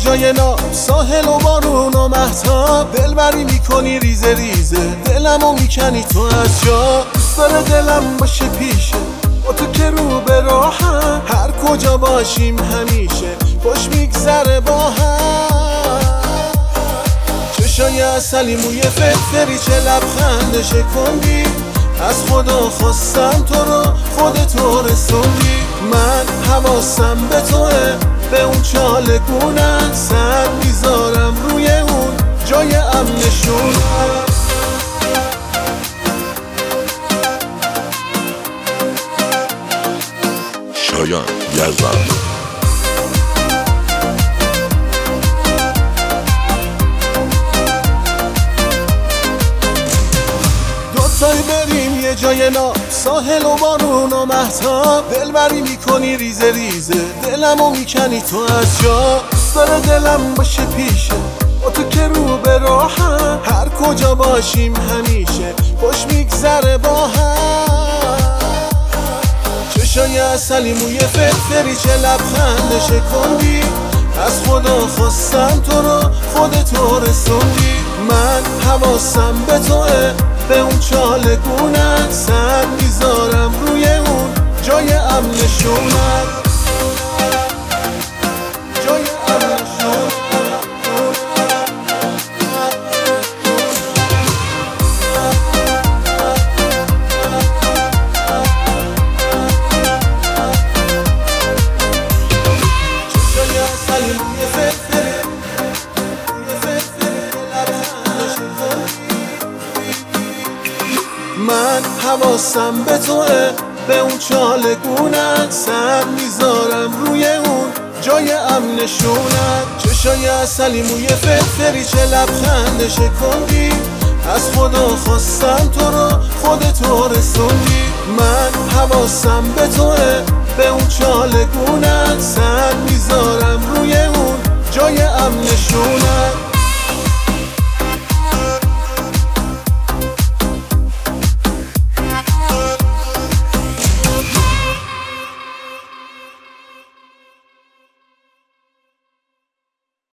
جای ناب، ساحل و بارون و مهتاب. دلبری میکنی ریزه ریزه، دلمو میکنی تو از جا. دوست داره دلم باشه پیشه، با تو که رو به راهم. هر کجا باشیم همیشه خوش میگذره با هم. چشای عسلی، موی فرفری، چه لبخند شکندی. از خدا خواستم تو رو، خودتو رسوندی. من حواسم به توه، به اون چالگونم. سر میذارم روی اون جای امنشون. شایان یزدان. دوتایی بریم یه جای ناب، ساحل و بارون و مهتاب. دلبری میکنی ریزه ریزه، دلمو میکنی تو از جا. دوست داره دلم باشه پیشه، با تو که رو به راهم. هر کجا باشیم همیشه خوش میگذره با هم. چشای عسلی، موی فرفری، چه لبخند شکندی. از خدا خواستم تو رو، خودتو رسوندی. من حواسم به توه، به اون چالگونم. سر میذارم روی اون جای امنشونم. جای امنشونم. چشای عسلی، موی فرفری، من حواسم به توه، به اون چالگونم. سر میذارم روی اون جای امنشونم. چشای عسلی، موی فرفری، چه لبخند شکندی. از خدا خواستم تو رو، خودتو رسوندی. من حواسم به توه، به اون چالگونم. سر میذارم روی اون جای امنشونم.